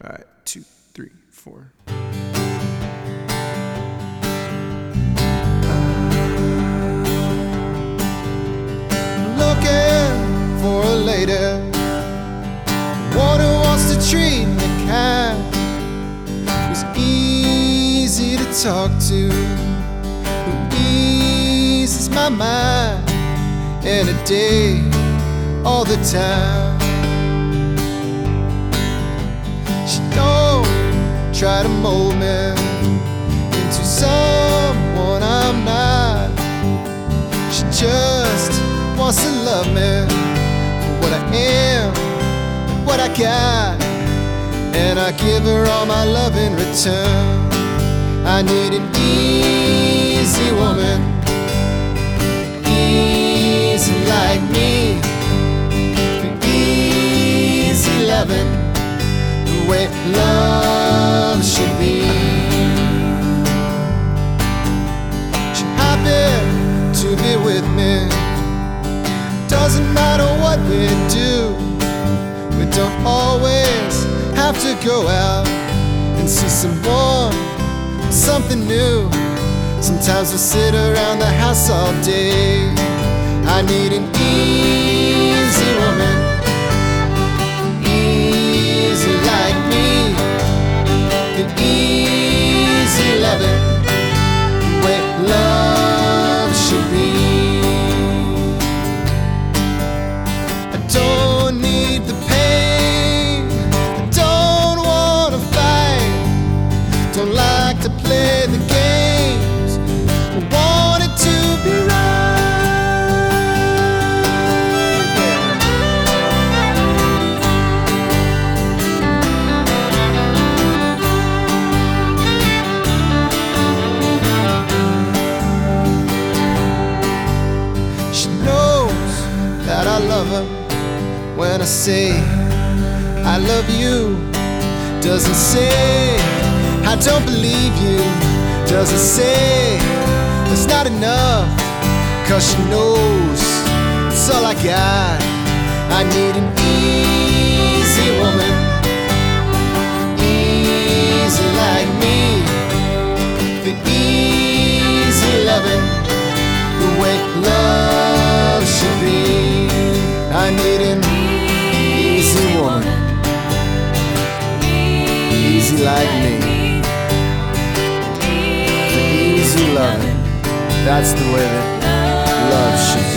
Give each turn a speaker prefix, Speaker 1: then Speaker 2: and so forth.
Speaker 1: All right, 2, 3, 4. Looking for a lady, one who wants to treat me kind, who's easy to talk to, who eases my mind in a day, all the time. She don't try to mold me into someone I'm not. She just wants to love me for what I am and what I got, and I give her all my love in return. I need an easy woman, easy like me, for easy loving, the way love should be. She's happy to be with me, doesn't matter what we do. We don't always have to go out and see someone, something new. Sometimes we'll sit around the house all day. I need an easy woman, easy like me, the easy loving, the way love should be. I don't need the pain, I don't wanna fight, don't like to play the games, I want it to be right. She knows that I love her when I say I love you. Doesn't say I don't believe you, doesn't say it's not enough, 'cause she knows it's all I got. I need an easy woman, easy like me, the easy loving, the way love should be. I need an easy woman, easy like me, the easy loving. That's the way that love should be.